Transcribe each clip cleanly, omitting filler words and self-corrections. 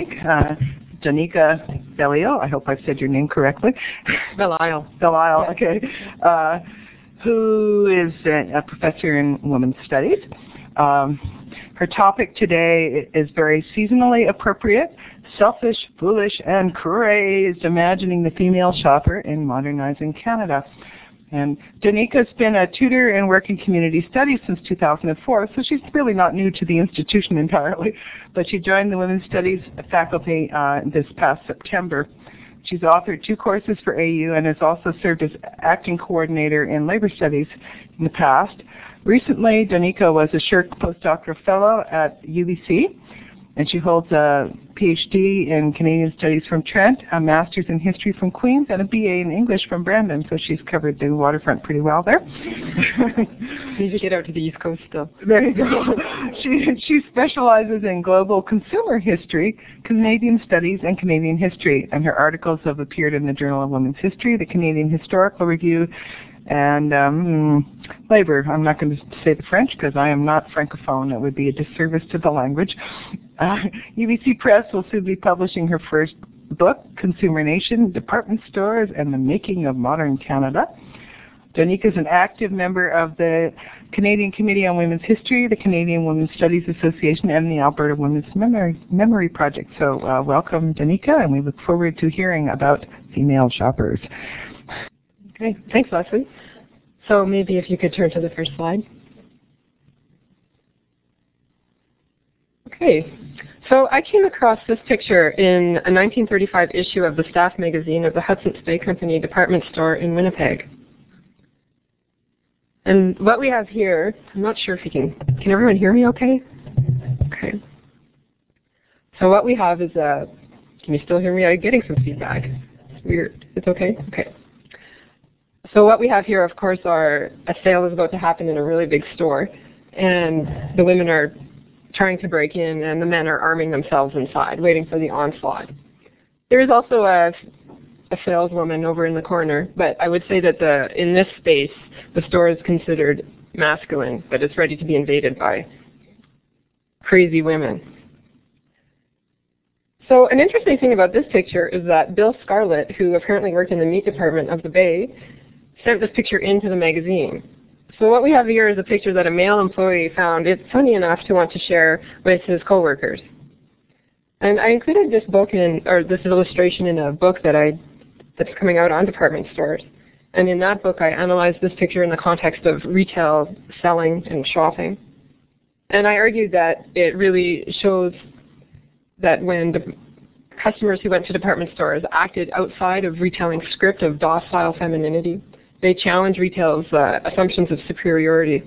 Danica Belial, I hope I've said your name correctly. Belial. Belial, okay. Who is a professor in women's studies. Her topic today is very seasonally appropriate: selfish, foolish, and crazed, imagining the female shopper in modernizing Canada. And Danica's been a tutor in working community studies since 2004, so she's really not new to the institution entirely, but she joined the women's studies faculty this past September. She's authored 2 courses for AU and has also served as acting coordinator in labor studies in the past. Recently, Danica was a SSHRC postdoctoral fellow at UBC, and she holds a PhD in Canadian Studies from Trent, a Master's in History from Queen's, and a BA in English from Brandon, so she's covered the waterfront pretty well there. Need to get out to the East Coast still. There you go. She specializes in global consumer history, Canadian studies, and Canadian history, and her articles have appeared in the Journal of Women's History, the Canadian Historical Review, and labor. I'm not going to say the French because I am not francophone. It would be a disservice to the language. UBC Press will soon be publishing her first book, Consumer Nation, Department Stores, and the Making of Modern Canada. Danica is an active member of the Canadian Committee on Women's History, the Canadian Women's Studies Association, and the Alberta Women's Memory Project. So welcome, Danica, and we look forward to hearing about female shoppers. Okay, thanks, Leslie. So maybe if you could turn to the first slide. Okay, so I came across this picture in a 1935 issue of the staff magazine of the Hudson's Bay Company department store in Winnipeg. And what we have here, I'm not sure if you can everyone hear me okay? Okay. So what we have is can you still hear me? I'm getting some feedback. It's weird. It's okay? Okay. So what we have here, of course, a sale is about to happen in a really big store, and the women are trying to break in, and the men are arming themselves inside, waiting for the onslaught. There is also a saleswoman over in the corner, but I would say that in this space, the store is considered masculine, but it's ready to be invaded by crazy women. So an interesting thing about this picture is that Bill Scarlett, who apparently worked in the meat department of the Bay, sent this picture into the magazine. So what we have here is a picture that a male employee found it funny enough to want to share with his coworkers. And I included this this illustration in a book that's coming out on department stores. And in that book, I analyzed this picture in the context of retail selling and shopping. And I argued that it really shows that when the customers who went to department stores acted outside of retailing script of docile femininity, they challenge retail's assumptions of superiority.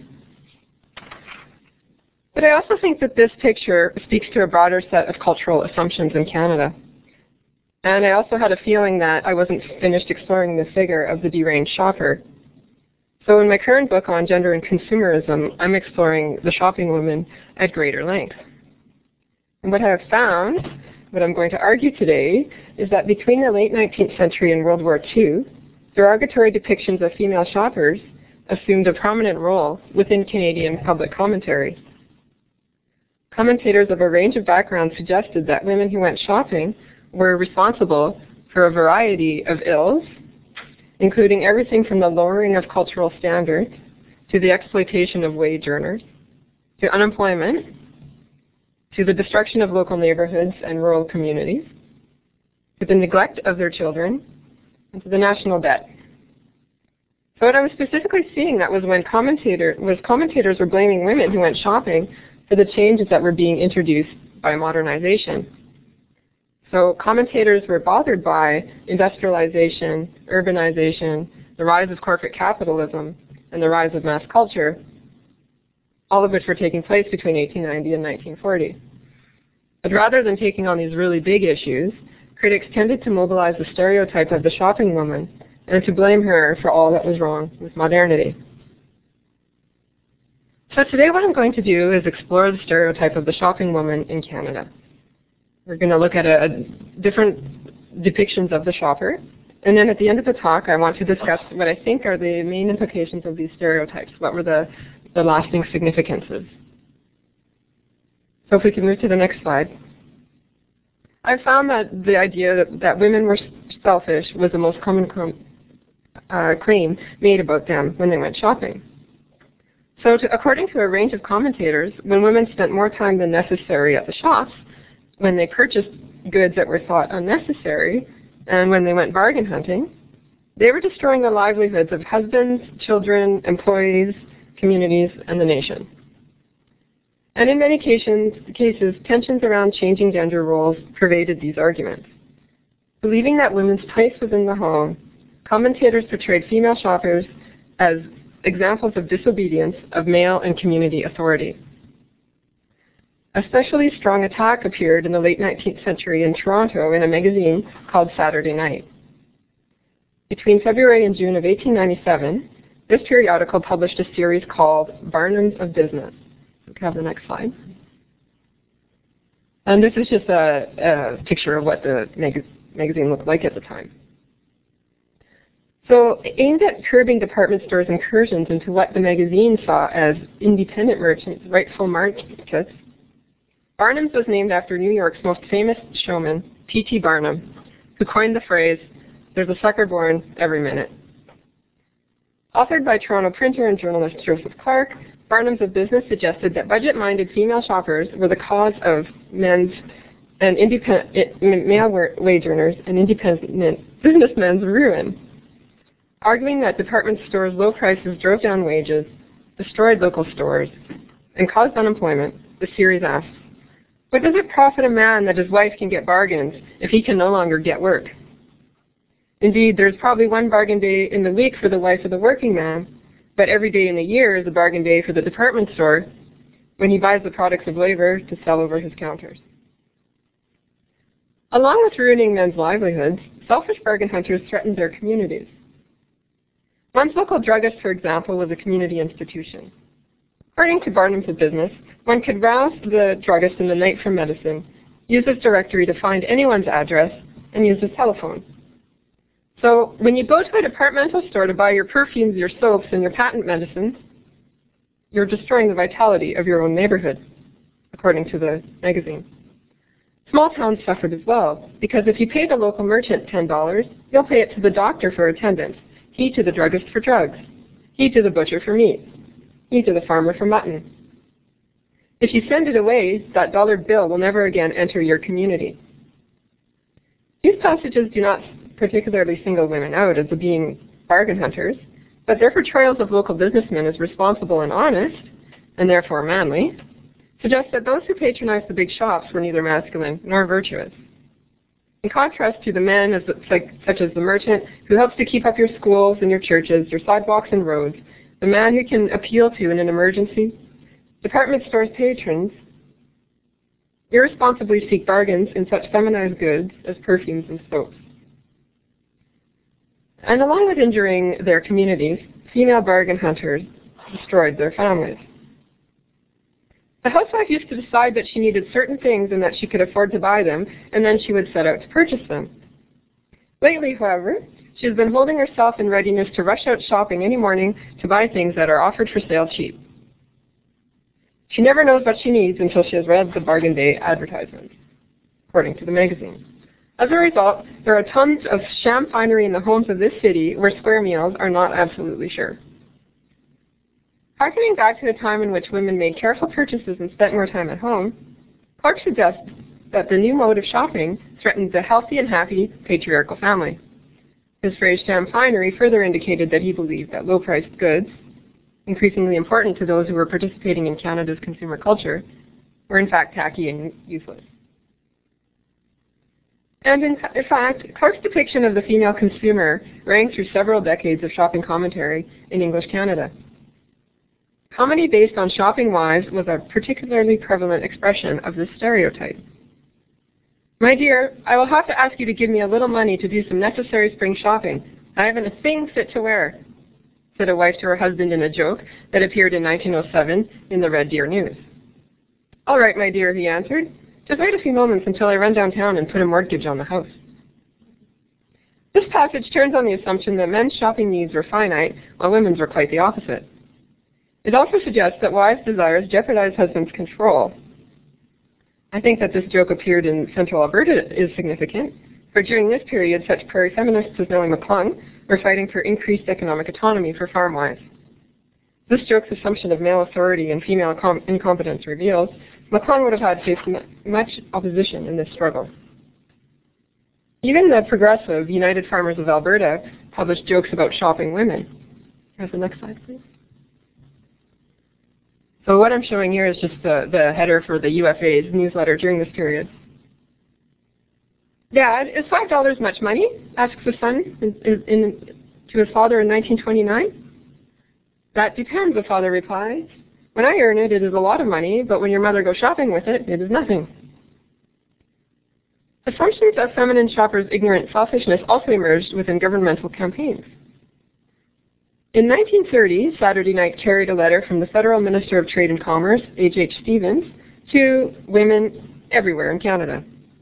But I also think that this picture speaks to a broader set of cultural assumptions in Canada. And I also had a feeling that I wasn't finished exploring the figure of the deranged shopper. So in my current book on gender and consumerism, I'm exploring the shopping woman at greater length. And what I have found, what I'm going to argue today, is that between the late 19th century and World War II, derogatory depictions of female shoppers assumed a prominent role within Canadian public commentary. Commentators of a range of backgrounds suggested that women who went shopping were responsible for a variety of ills, including everything from the lowering of cultural standards to the exploitation of wage earners, to unemployment, to the destruction of local neighborhoods and rural communities, to the neglect of their children, and to the national debt. So what I was specifically seeing that was when commentators were blaming women who went shopping for the changes that were being introduced by modernization. So commentators were bothered by industrialization, urbanization, the rise of corporate capitalism, and the rise of mass culture, all of which were taking place between 1890 and 1940. But rather than taking on these really big issues, critics tended to mobilize the stereotype of the shopping woman and to blame her for all that was wrong with modernity. So today what I'm going to do is explore the stereotype of the shopping woman in Canada. We're going to look at different depictions of the shopper, and then at the end of the talk I want to discuss what I think are the main implications of these stereotypes. What were the lasting significances? So if we can move to the next slide. I found that the idea that women were selfish was the most common claim made about them when they went shopping. So according to a range of commentators, when women spent more time than necessary at the shops, when they purchased goods that were thought unnecessary, and when they went bargain hunting, they were destroying the livelihoods of husbands, children, employees, communities, and the nation. And in many cases, tensions around changing gender roles pervaded these arguments. Believing that women's place was in the home, commentators portrayed female shoppers as examples of disobedience of male and community authority. A especially strong attack appeared in the late 19th century in Toronto in a magazine called Saturday Night. Between February and June of 1897, this periodical published a series called Barnums of Business. We can have the next slide. And this is just a picture of what the magazine looked like at the time. So aimed at curbing department stores' incursions into what the magazine saw as independent merchants' rightful markets, Barnum's was named after New York's most famous showman, P.T. Barnum, who coined the phrase, "There's a sucker born every minute." Authored by Toronto printer and journalist Joseph Clark, Barnums of Business suggested that budget-minded female shoppers were the cause of male wage earners and independent businessmen's ruin. Arguing that department stores' low prices drove down wages, destroyed local stores, and caused unemployment, the series asks, what does it profit a man that his wife can get bargains if he can no longer get work? Indeed, there's probably one bargain day in the week for the wife of the working man, but every day in the year is a bargain day for the department store when he buys the products of labor to sell over his counters. Along with ruining men's livelihoods, selfish bargain hunters threatened their communities. One's local druggist, for example, was a community institution. According to Barnums of Business, one could rouse the druggist in the night for medicine, use his directory to find anyone's address, and use his telephone. So when you go to a departmental store to buy your perfumes, your soaps, and your patent medicines, you're destroying the vitality of your own neighborhood, according to the magazine. Small towns suffered as well, because if you pay the local merchant $10, you'll pay it to the doctor for attendance, he to the druggist for drugs, he to the butcher for meat, he to the farmer for mutton. If you send it away, that dollar bill will never again enter your community. These passages do not particularly single women out as being bargain hunters, but their portrayals of local businessmen as responsible and honest, and therefore manly, suggest that those who patronized the big shops were neither masculine nor virtuous. In contrast to the men such as the merchant who helps to keep up your schools and your churches, your sidewalks and roads, the man who can appeal to in an emergency, department stores' patrons irresponsibly seek bargains in such feminized goods as perfumes and soaps. And along with injuring their communities, female bargain hunters destroyed their families. The housewife used to decide that she needed certain things and that she could afford to buy them, and then she would set out to purchase them. Lately, however, she has been holding herself in readiness to rush out shopping any morning to buy things that are offered for sale cheap. She never knows what she needs until she has read the bargain day advertisements, according to the magazine. As a result, there are tons of sham finery in the homes of this city where square meals are not absolutely sure. Harkening back to the time in which women made careful purchases and spent more time at home, Clark suggests that the new mode of shopping threatened the healthy and happy patriarchal family. His phrase sham finery further indicated that he believed that low-priced goods, increasingly important to those who were participating in Canada's consumer culture, were in fact tacky and useless. And in fact, Clark's depiction of the female consumer rang through several decades of shopping commentary in English Canada. Comedy based on shopping wives was a particularly prevalent expression of this stereotype. "My dear, I will have to ask you to give me a little money to do some necessary spring shopping. I haven't a thing fit to wear," said a wife to her husband in a joke that appeared in 1907 in the Red Deer News. "All right, my dear," he answered. "Just wait a few moments until I run downtown and put a mortgage on the house." This passage turns on the assumption that men's shopping needs were finite, while women's were quite the opposite. It also suggests that wives' desires jeopardize husbands' control, I think that this joke appeared in central Alberta is significant, for during this period, such prairie feminists as Nellie McClung were fighting for increased economic autonomy for farm wives. This joke's assumption of male authority and female incompetence reveals McClung would have had faced much opposition in this struggle. Even the progressive United Farmers of Alberta published jokes about shopping women. Here's the next slide, please. So what I'm showing here is just the header for the UFA's newsletter during this period. Dad, is $5 much money? Asks the son to his father in 1929. That depends, the father replies. When I earn it, it is a lot of money, but when your mother goes shopping with it, it is nothing. Assumptions of feminine shoppers' ignorant selfishness also emerged within governmental campaigns. In 1930, Saturday Night carried a letter from the Federal Minister of Trade and Commerce, H.H. Stevens, to women everywhere in Canada.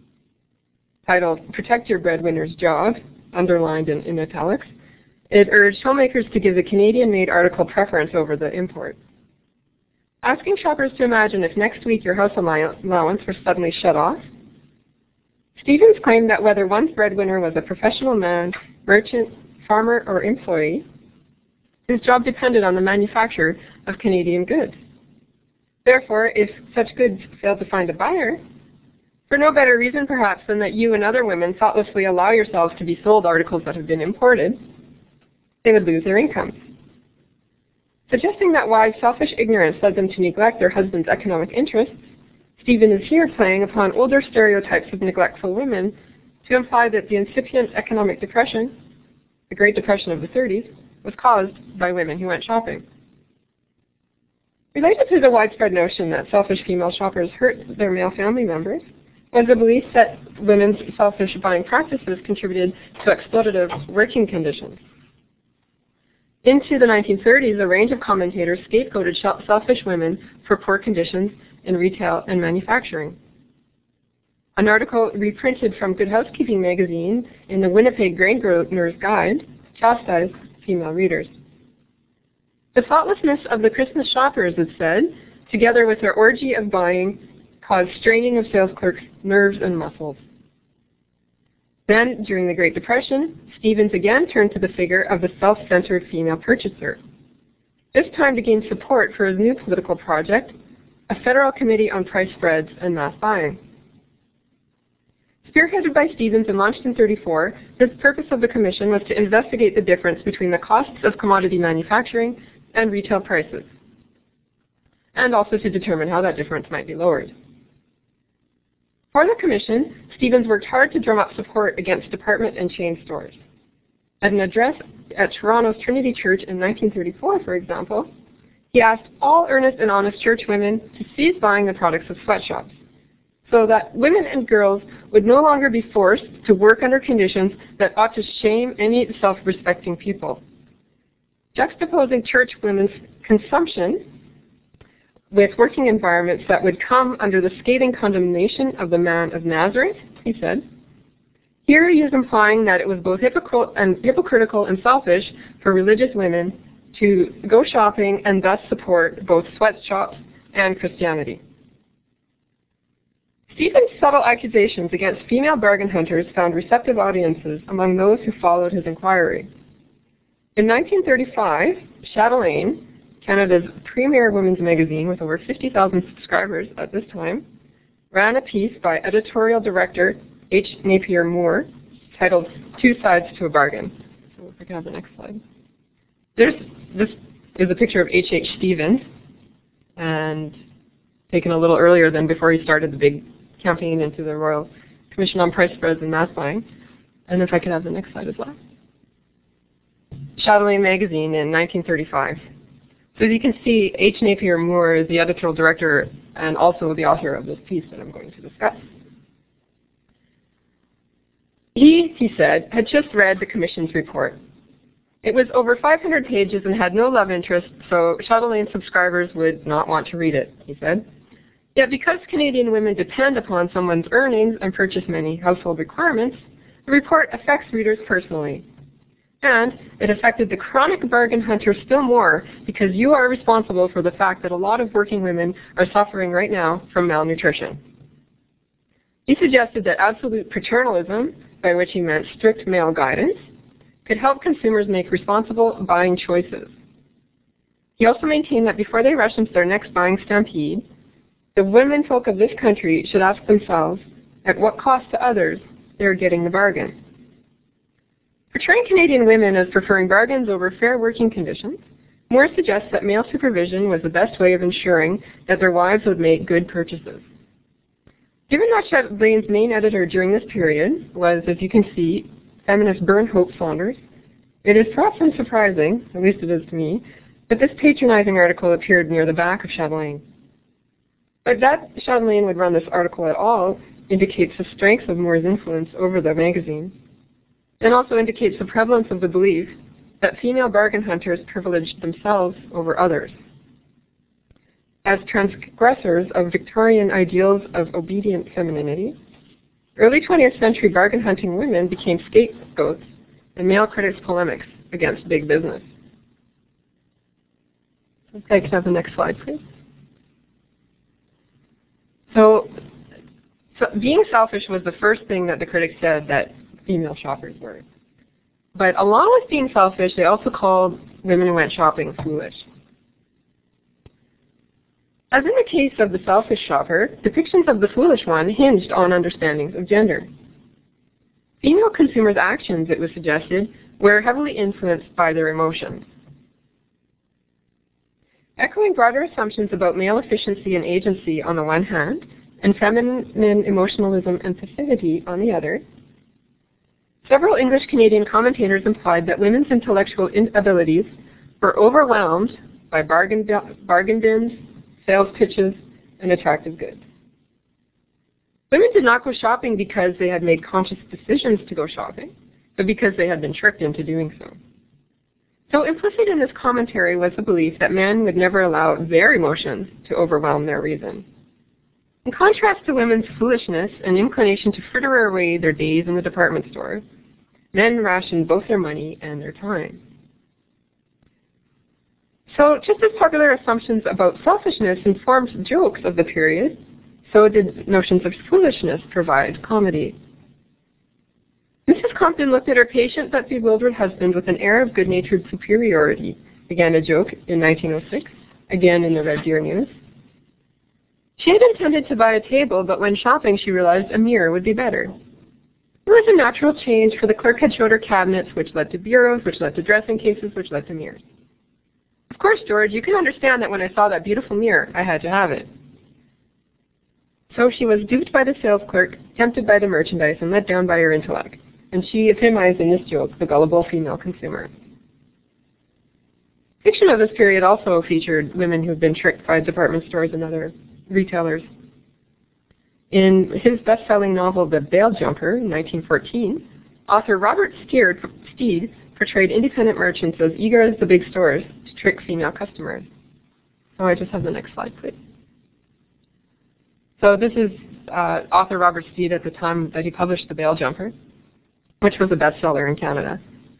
Titled, "Protect Your Breadwinner's Job," underlined in italics, it urged homemakers to give the Canadian-made article preference over the import. Asking shoppers to imagine if next week your house allowance were suddenly shut off. Stevens claimed that whether one's breadwinner was a professional man, merchant, farmer, or employee, his job depended on the manufacture of Canadian goods. Therefore, if such goods failed to find a buyer, for no better reason perhaps than that you and other women thoughtlessly allow yourselves to be sold articles that have been imported, they would lose their incomes. Suggesting that wives' selfish ignorance led them to neglect their husband's economic interests, Stephen is here playing upon older stereotypes of neglectful women to imply that the incipient economic depression, the Great Depression of the 30s, was caused by women who went shopping. Related to the widespread notion that selfish female shoppers hurt their male family members was the belief that women's selfish buying practices contributed to exploitative working conditions. Into the 1930s, a range of commentators scapegoated selfish women for poor conditions in retail and manufacturing. An article reprinted from Good Housekeeping magazine in the Winnipeg Grain Grower's Guide chastised female readers. The thoughtlessness of the Christmas shoppers, it said, together with their orgy of buying, caused straining of sales clerks' nerves and muscles. Then, during the Great Depression, Stevens again turned to the figure of the self-centered female purchaser, this time to gain support for his new political project, a federal committee on price spreads and mass buying. Spearheaded by Stevens and launched in 1934, the purpose of the commission was to investigate the difference between the costs of commodity manufacturing and retail prices, and also to determine how that difference might be lowered. For the commission, Stevens worked hard to drum up support against department and chain stores. At an address at Toronto's Trinity Church in 1934, for example, he asked all earnest and honest church women to cease buying the products of sweatshops, so that women and girls would no longer be forced to work under conditions that ought to shame any self-respecting people. Juxtaposing church women's consumption with working environments that would come under the scathing condemnation of the man of Nazareth, he said, here he is implying that it was both hypocritical and selfish for religious women to go shopping and thus support both sweatshops and Christianity. Stevens' subtle accusations against female bargain hunters found receptive audiences among those who followed his inquiry. In 1935, Chatelaine, Canada's premier women's magazine with over 50,000 subscribers at this time, ran a piece by editorial director H. Napier Moore titled "Two Sides to a Bargain." So if I can have the next slide. This is a picture of H.H. Stevens, and taken a little earlier than before he started the big campaign into the Royal Commission on Price Spreads and Mass Buying. And if I could have the next slide as well. Chatelaine magazine in 1935. So as you can see, H. Napier Moore is the editorial director and also the author of this piece that I'm going to discuss. He said, had just read the Commission's report. It was over 500 pages and had no love interest, so Chatelaine subscribers would not want to read it, he said. Yet because Canadian women depend upon someone's earnings and purchase many household requirements, the report affects readers personally. And it affected the chronic bargain hunter still more because you are responsible for the fact that a lot of working women are suffering right now from malnutrition. He suggested that absolute paternalism, by which he meant strict male guidance, could help consumers make responsible buying choices. He also maintained that before they rush into their next buying stampede, the womenfolk of this country should ask themselves at what cost to others they are getting the bargain. Portraying Canadian women as preferring bargains over fair working conditions, Moore suggests that male supervision was the best way of ensuring that their wives would make good purchases. Given that Chatelain's main editor during this period was, as you can see, feminist Bernhope Saunders, it is perhaps unsurprising, at least it is to me, that this patronizing article appeared near the back of Chatelain. But that Chatelain would run this article at all indicates the strength of Moore's influence over the magazine, and also indicates the prevalence of the belief that female bargain hunters privileged themselves over others. As transgressors of Victorian ideals of obedient femininity, early 20th century bargain hunting women became scapegoats in male critics' polemics against big business. Okay, can I have the next slide, please? So being selfish was the first thing that the critics said that female shoppers were. But along with being selfish, they also called women who went shopping foolish. As in the case of the selfish shopper, depictions of the foolish one hinged on understandings of gender. Female consumers' actions, it was suggested, were heavily influenced by their emotions. Echoing broader assumptions about male efficiency and agency on the one hand, and feminine emotionalism and passivity on the other, several English-Canadian commentators implied that women's intellectual abilities were overwhelmed by bargain bins, sales pitches, and attractive goods. Women did not go shopping because they had made conscious decisions to go shopping, but because they had been tricked into doing so. So implicit in this commentary was the belief that men would never allow their emotions to overwhelm their reason. In contrast to women's foolishness and inclination to fritter away their days in the department store, men rationed both their money and their time. So just as popular assumptions about selfishness informed jokes of the period, so did notions of foolishness provide comedy. Mrs. Compton looked at her patient but bewildered husband with an air of good-natured superiority, began a joke in 1906, again in the Red Deer News. She had intended to buy a table, but when shopping she realized a mirror would be better. It was a natural change, for the clerk had showed her cabinets, which led to bureaus, which led to dressing cases, which led to mirrors. Of course, George, you can understand that when I saw that beautiful mirror, I had to have it. So she was duped by the sales clerk, tempted by the merchandise, and let down by her intellect. And she epitomized in this joke the gullible female consumer. Fiction of this period also featured women who had been tricked by department stores and other retailers. In his best-selling novel, The Bail Jumper, in 1914, author Robert Steed portrayed independent merchants as eager as the big stores to trick female customers. Oh, I just have the next slide, please. So this is author Robert Steed at the time that he published The Bail Jumper, which was a bestseller in Canada.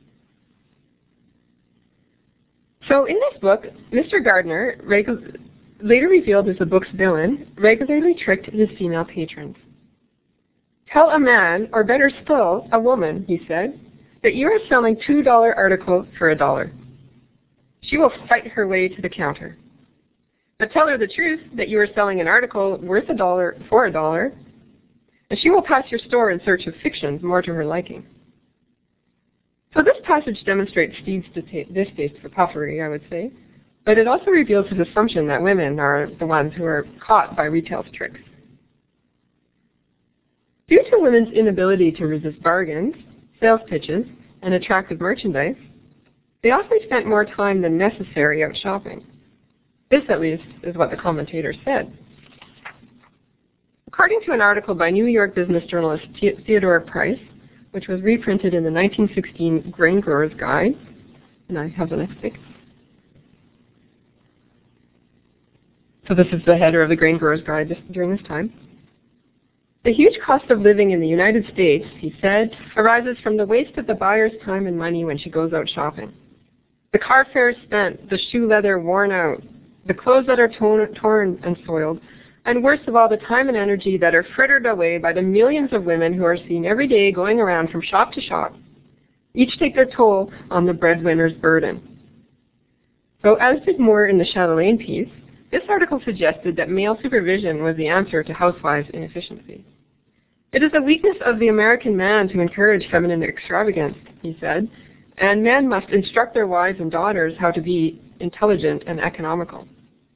So in this book, Mr. Gardner, later revealed as the book's villain, regularly tricked his female patrons. Tell a man, or better still, a woman, he said, that you are selling $2 article for $1. She will fight her way to the counter. But tell her the truth that you are selling an article worth $1 for $1, and she will pass your store in search of fictions more to her liking. So this passage demonstrates Steve's distaste for puffery, I would say, but it also reveals his assumption that women are the ones who are caught by retail's tricks. Due to women's inability to resist bargains, sales pitches, and attractive merchandise, they often spent more time than necessary out shopping. This, at least, is what the commentator said. According to an article by New York business journalist Theodore Price, which was reprinted in the 1916 Grain Growers Guide, and I have the next pic. So this is the header of the Grain Growers Guide just during this time. The huge cost of living in the United States, he said, arises from the waste of the buyer's time and money when she goes out shopping. The car fare spent, the shoe leather worn out, the clothes that are torn and soiled, and worst of all, the time and energy that are frittered away by the millions of women who are seen every day going around from shop to shop, each take their toll on the breadwinner's burden. So as did Moore in the Chatelaine piece, this article suggested that male supervision was the answer to housewives' inefficiency. It is a weakness of the American man to encourage feminine extravagance, he said, and men must instruct their wives and daughters how to be intelligent and economical.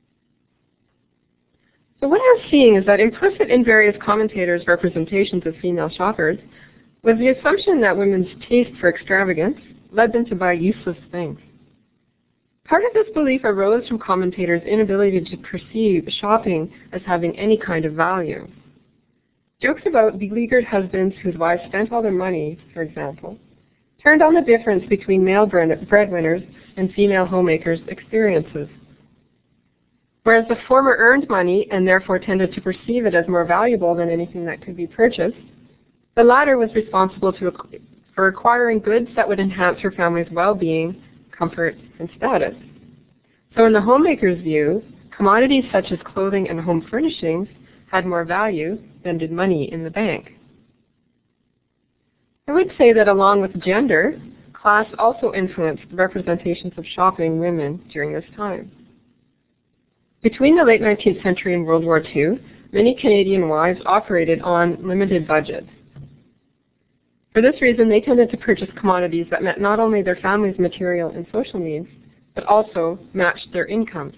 So what I was seeing is that implicit in various commentators' representations of female shoppers was the assumption that women's taste for extravagance led them to buy useless things. Part of this belief arose from commentators' inability to perceive shopping as having any kind of value. Jokes about beleaguered husbands whose wives spent all their money, for example, turned on the difference between male breadwinners and female homemakers' experiences. Whereas the former earned money and therefore tended to perceive it as more valuable than anything that could be purchased, the latter was responsible for acquiring goods that would enhance her family's well-being, comfort, and status. So in the homemaker's view, commodities such as clothing and home furnishings had more value than did money in the bank. I would say that along with gender, class also influenced the representations of shopping women during this time. Between the late 19th century and World War II, many Canadian wives operated on limited budgets. For this reason, they tended to purchase commodities that met not only their family's material and social needs, but also matched their incomes.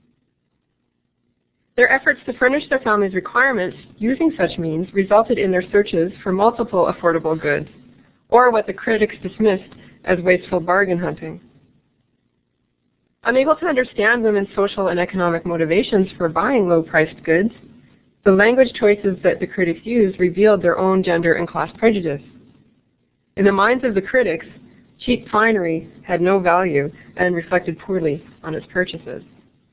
Their efforts to furnish their family's requirements using such means resulted in their searches for multiple affordable goods, or what the critics dismissed as wasteful bargain hunting. Unable to understand women's social and economic motivations for buying low-priced goods, the language choices that the critics used revealed their own gender and class prejudice. In the minds of the critics, cheap finery had no value and reflected poorly on its purchases.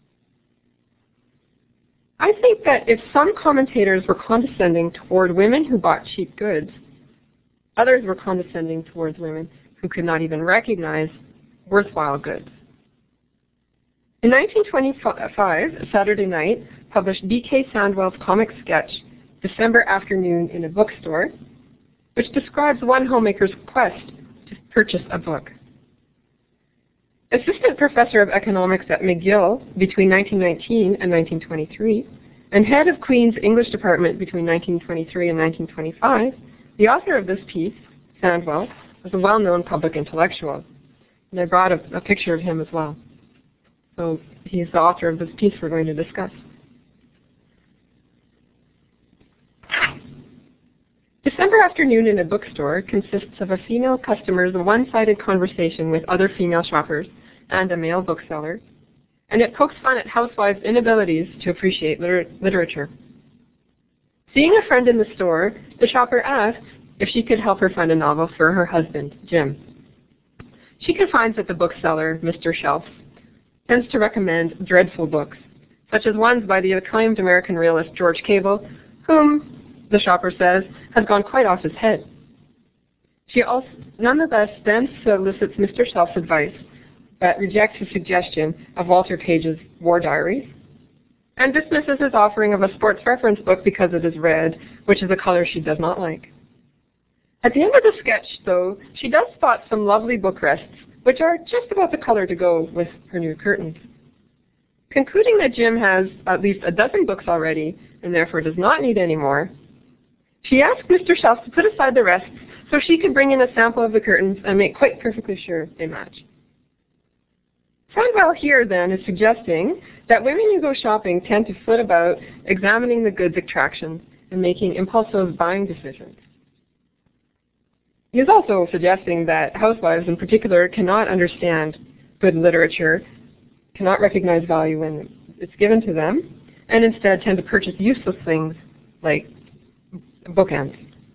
I think that if some commentators were condescending toward women who bought cheap goods, others were condescending towards women who could not even recognize worthwhile goods. In 1925, Saturday Night published D.K. Sandwell's comic sketch, December Afternoon in a Bookstore, which describes one homemaker's quest to purchase a book. Assistant professor of economics at McGill between 1919 and 1923, and head of Queen's English department between 1923 and 1925, the author of this piece, Sandwell, was a well-known public intellectual. And I brought a picture of him as well. So he's the author of this piece we're going to discuss. December Afternoon in a Bookstore consists of a female customer's one-sided conversation with other female shoppers and a male bookseller, and it pokes fun at housewives' inabilities to appreciate literature. Seeing a friend in the store, the shopper asks if she could help her find a novel for her husband, Jim. She confides that the bookseller, Mr. Shelf, tends to recommend dreadful books, such as ones by the acclaimed American realist George Cable, whom, the shopper says, has gone quite off his head. She also nonetheless then solicits Mr. Shelf's advice, but rejects his suggestion of Walter Page's War Diaries, and dismisses his offering of a sports reference book because it is red, which is a color she does not like. At the end of the sketch, though, she does spot some lovely book rests, which are just about the color to go with her new curtains. Concluding that Jim has at least a dozen books already, and therefore does not need any more, she asked Mr. Shelf to put aside the rest so she could bring in a sample of the curtains and make quite perfectly sure they match. Sandwell here, then, is suggesting that women who go shopping tend to flit about examining the goods attractions and making impulsive buying decisions. He is also suggesting that housewives in particular cannot understand good literature, cannot recognize value when it's given to them, and instead tend to purchase useless things like bookends.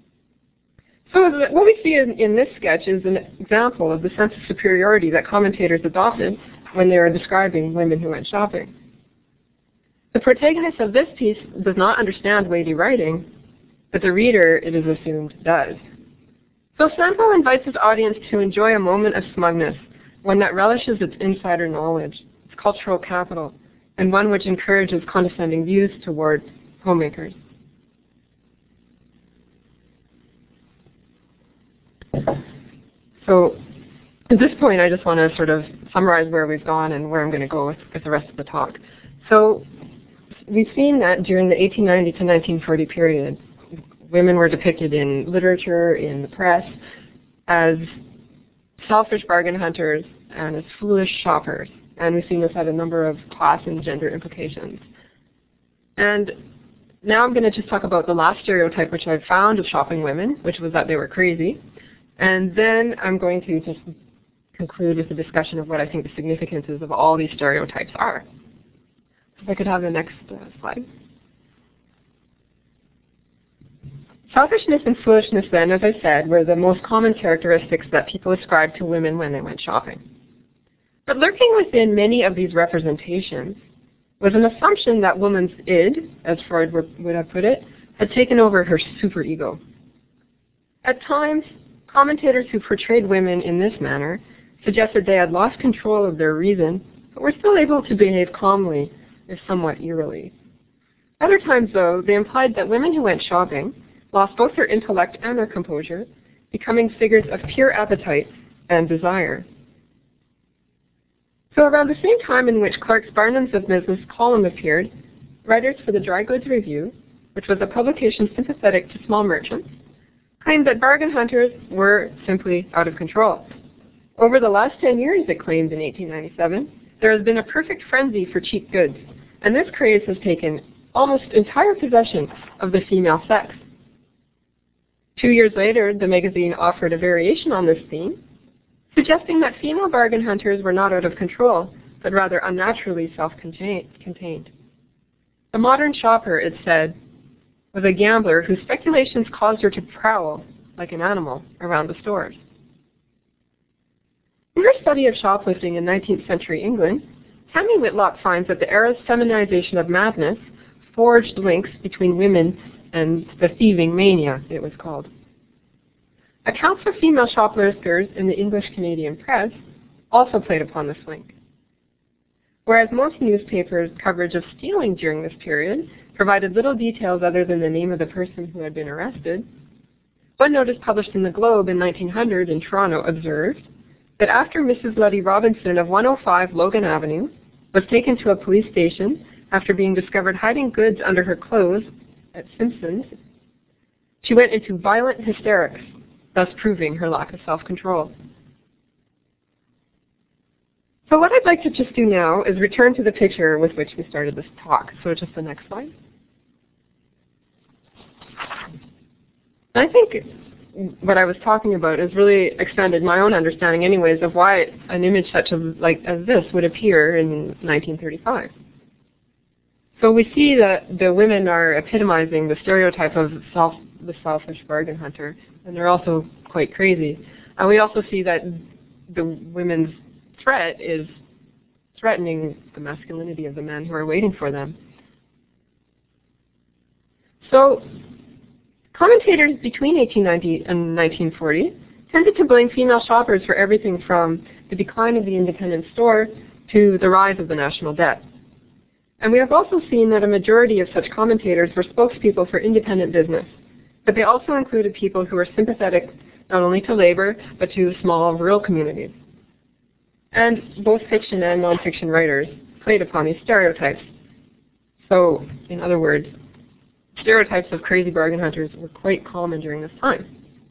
So what we see in this sketch is an example of the sense of superiority that commentators adopted when they were describing women who went shopping. The protagonist of this piece does not understand weighty writing, but the reader, it is assumed, does. So Sandwell invites his audience to enjoy a moment of smugness, one that relishes its insider knowledge, its cultural capital, and one which encourages condescending views toward homemakers. So at this point, I just want to sort of summarize where we've gone and where I'm going to go with the rest of the talk. So we've seen that during the 1890 to 1940 period, women were depicted in literature, in the press, as selfish bargain hunters and as foolish shoppers. And we've seen this had a number of class and gender implications. And now I'm going to just talk about the last stereotype which I've found of shopping women, which was that they were crazy. And then I'm going to just conclude with a discussion of what I think the significances of all these stereotypes are. If I could have the next slide. Selfishness and foolishness then, as I said, were the most common characteristics that people ascribed to women when they went shopping. But lurking within many of these representations was an assumption that woman's id, as Freud would have put it, had taken over her superego. At times, commentators who portrayed women in this manner suggested they had lost control of their reason, but were still able to behave calmly, if somewhat eerily. Other times, though, they implied that women who went shopping lost both their intellect and their composure, becoming figures of pure appetite and desire. So around the same time in which Clark's Barnum's of Business column appeared, writers for the Dry Goods Review, which was a publication sympathetic to small merchants, claimed that bargain hunters were simply out of control. Over the last 10 years, it claimed in 1897, there has been a perfect frenzy for cheap goods, and this craze has taken almost entire possession of the female sex. 2 years later, the magazine offered a variation on this theme, suggesting that female bargain hunters were not out of control, but rather unnaturally self-contained. The modern shopper, it said, was a gambler whose speculations caused her to prowl like an animal around the stores. In her study of shoplifting in 19th century England, Tammy Whitlock finds that the era's feminization of madness forged links between women and the thieving mania, it was called. Accounts of female shoplifters in the English-Canadian press also played upon this link. Whereas most newspapers' coverage of stealing during this period provided little details other than the name of the person who had been arrested, one notice published in the Globe in 1900 in Toronto observed that after Mrs. Letty Robinson of 105 Logan Avenue was taken to a police station after being discovered hiding goods under her clothes at Simpson's, she went into violent hysterics, thus proving her lack of self-control. So what I'd like to just do now is return to the picture with which we started this talk. So just the next slide. I think what I was talking about has really expanded my own understanding anyways of why an image such as this would appear in 1935. So we see that the women are epitomizing the stereotype of the selfish bargain hunter, and they're also quite crazy. And we also see that the women's threat is threatening the masculinity of the men who are waiting for them. So commentators between 1890 and 1940 tended to blame female shoppers for everything from the decline of the independent store to the rise of the national debt. And we have also seen that a majority of such commentators were spokespeople for independent business, but they also included people who were sympathetic not only to labor, but to small rural communities. And both fiction and nonfiction writers played upon these stereotypes. So, in other words, stereotypes of crazy bargain hunters were quite common during this time.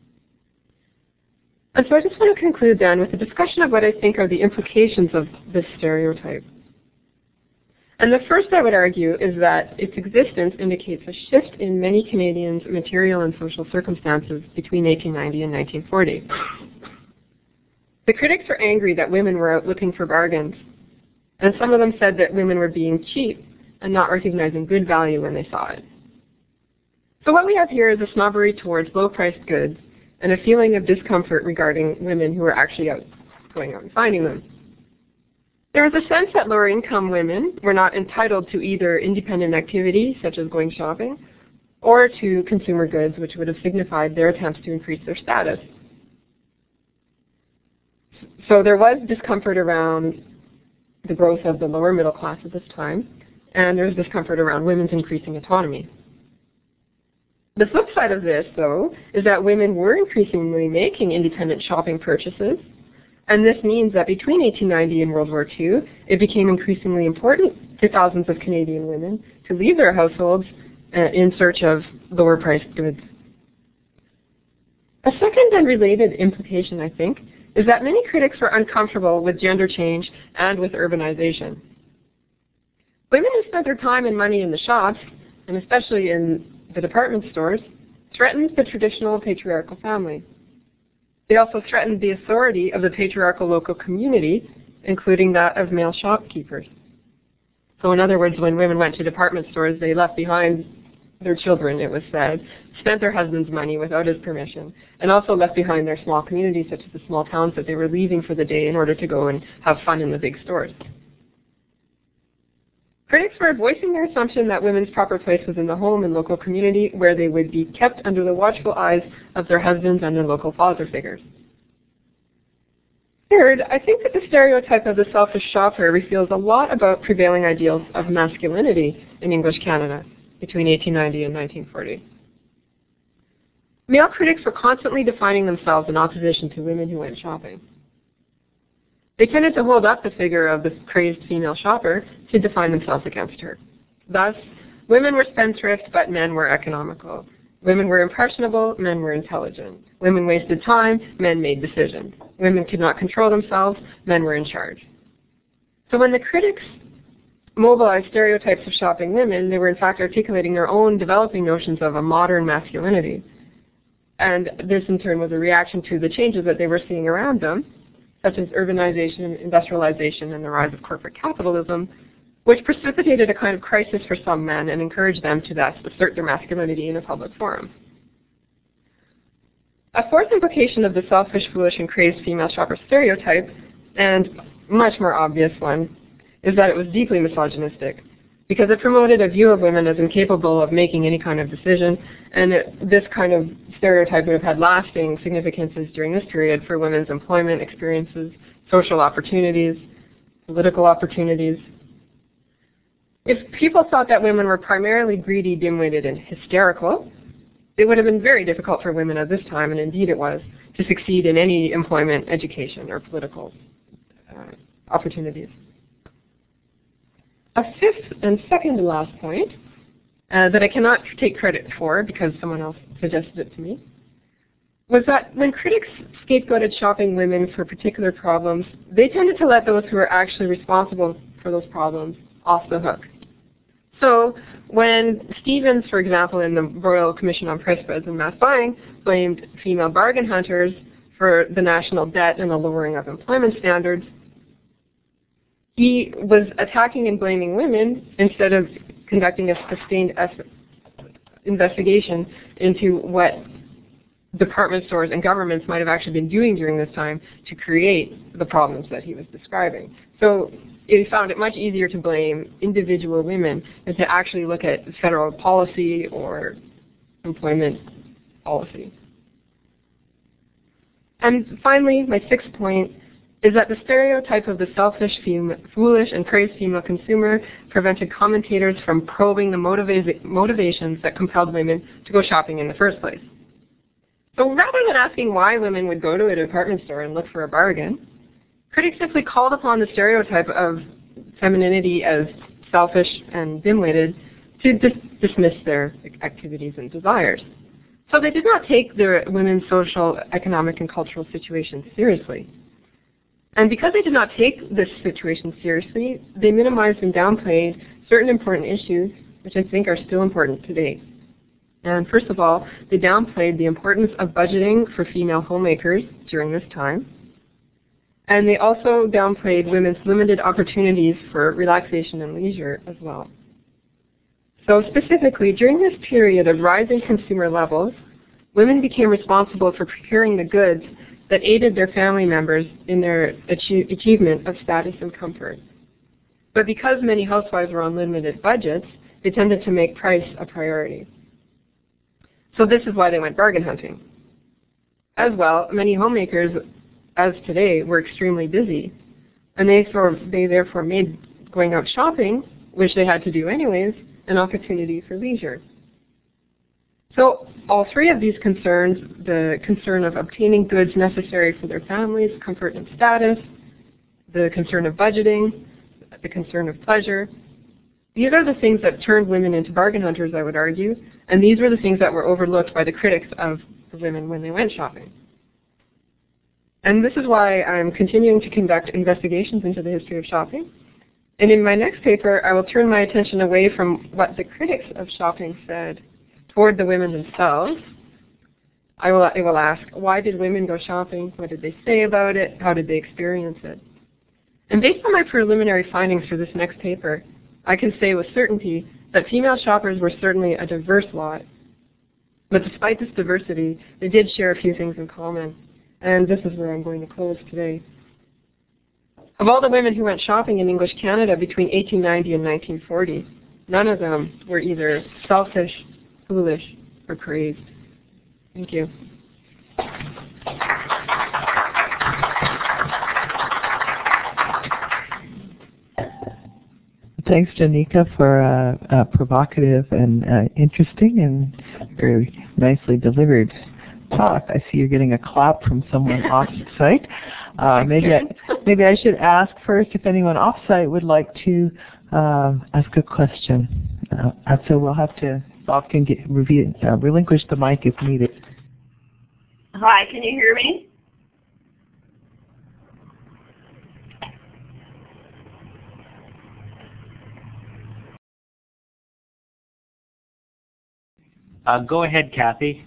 And so I just want to conclude then with a discussion of what I think are the implications of this stereotype. And the first I would argue is that its existence indicates a shift in many Canadians' material and social circumstances between 1890 and 1940. The critics were angry that women were out looking for bargains, and some of them said that women were being cheap and not recognizing good value when they saw it. So what we have here is a snobbery towards low-priced goods and a feeling of discomfort regarding women who are actually going out and finding them. There was a sense that lower-income women were not entitled to either independent activity, such as going shopping, or to consumer goods, which would have signified their attempts to increase their status. So there was discomfort around the growth of the lower middle class at this time, and there was discomfort around women's increasing autonomy. The flip side of this, though, is that women were increasingly making independent shopping purchases, and this means that between 1890 and World War II, it became increasingly important to thousands of Canadian women to leave their households in search of lower-priced goods. A second and related implication, I think, is that many critics were uncomfortable with gender change and with urbanization. Women who spent their time and money in the shops, and especially in the department stores, threatened the traditional patriarchal family. They also threatened the authority of the patriarchal local community, including that of male shopkeepers. So in other words, when women went to department stores, they left behind their children, it was said, spent their husband's money without his permission, and also left behind their small communities, such as the small towns that they were leaving for the day in order to go and have fun in the big stores. Critics were voicing their assumption that women's proper place was in the home and local community, where they would be kept under the watchful eyes of their husbands and their local father figures. Third, I think that the stereotype of the selfish shopper reveals a lot about prevailing ideals of masculinity in English Canada between 1890 and 1940. Male critics were constantly defining themselves in opposition to women who went shopping. They tended to hold up the figure of the crazed female shopper to define themselves against her. Thus, women were spendthrift, but men were economical. Women were impressionable, men were intelligent. Women wasted time, men made decisions. Women could not control themselves, men were in charge. So when the critics mobilized stereotypes of shopping women, they were in fact articulating their own developing notions of a modern masculinity. And this in turn was a reaction to the changes that they were seeing around them, such as urbanization, industrialization, and the rise of corporate capitalism, which precipitated a kind of crisis for some men and encouraged them to thus assert their masculinity in a public forum. A fourth implication of the selfish, foolish, and crazed female shopper stereotype, and much more obvious one, is that it was deeply misogynistic, because it promoted a view of women as incapable of making any kind of decision, and this kind of stereotype would have had lasting significances during this period for women's employment experiences, social opportunities, political opportunities. If people thought that women were primarily greedy, dim-witted, and hysterical, it would have been very difficult for women at this time, and indeed it was, to succeed in any employment, education, or political opportunities. A fifth and second to last point that I cannot take credit for because someone else suggested it to me was that when critics scapegoated shopping women for particular problems, they tended to let those who were actually responsible for those problems off the hook. So when Stevens, for example, in the Royal Commission on Price Spreads and Mass Buying, blamed female bargain hunters for the national debt and the lowering of employment standards, he was attacking and blaming women instead of conducting a sustained investigation into what department stores and governments might have actually been doing during this time to create the problems that he was describing. So he found it much easier to blame individual women than to actually look at federal policy or employment policy. And finally, my sixth point is that the stereotype of the selfish, foolish, and crazed female consumer prevented commentators from probing the motivations that compelled women to go shopping in the first place. So rather than asking why women would go to a department store and look for a bargain, critics simply called upon the stereotype of femininity as selfish and dim-witted to dismiss their activities and desires. So they did not take their women's social, economic, and cultural situation seriously. And because they did not take this situation seriously, they minimized and downplayed certain important issues, which I think are still important today. And first of all, they downplayed the importance of budgeting for female homemakers during this time. And they also downplayed women's limited opportunities for relaxation and leisure as well. So specifically, during this period of rising consumer levels, women became responsible for procuring the goods that aided their family members in their achievement of status and comfort. But because many housewives were on limited budgets, they tended to make price a priority. So this is why they went bargain hunting. As well, many homemakers, as today, were extremely busy, and they therefore made going out shopping, which they had to do anyways, an opportunity for leisure. So all three of these concerns, the concern of obtaining goods necessary for their families, comfort and status, the concern of budgeting, the concern of pleasure, these are the things that turned women into bargain hunters, I would argue, and these were the things that were overlooked by the critics of the women when they went shopping. And this is why I'm continuing to conduct investigations into the history of shopping. And in my next paper, I will turn my attention away from what the critics of shopping said toward the women themselves. I will ask, why did women go shopping? What did they say about it? How did they experience it? And based on my preliminary findings for this next paper, I can say with certainty that female shoppers were certainly a diverse lot. But despite this diversity, they did share a few things in common. And this is where I'm going to close today. Of all the women who went shopping in English Canada between 1890 and 1940, none of them were either selfish, foolish, or crazed. Thank you. Thanks, Janika, for a provocative and interesting and very nicely delivered talk. I see you're getting a clap from someone off-site. Maybe I should ask first if anyone off-site would like to ask a question. So we'll have to, Bob can relinquish the mic if needed. Hi, can you hear me? Go ahead, Kathy.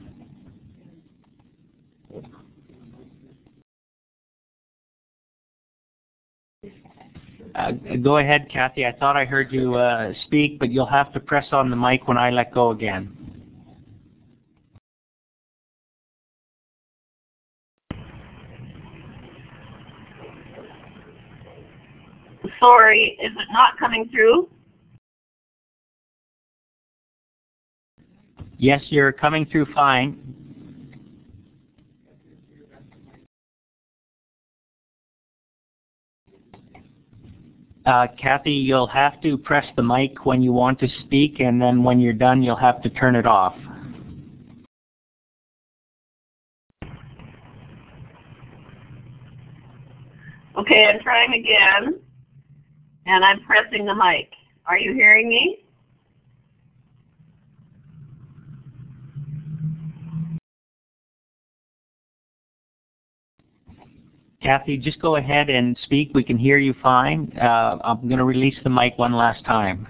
Go ahead, Kathy. I thought I heard you speak, but you'll have to press on the mic when I let go again. Sorry, is it not coming through? Yes, you're coming through fine. Kathy, you'll have to press the mic when you want to speak, and then when you're done, you'll have to turn it off. Okay, I'm trying again, and I'm pressing the mic. Are you hearing me? Kathy, just go ahead and speak. We can hear you fine. I'm going to release the mic one last time.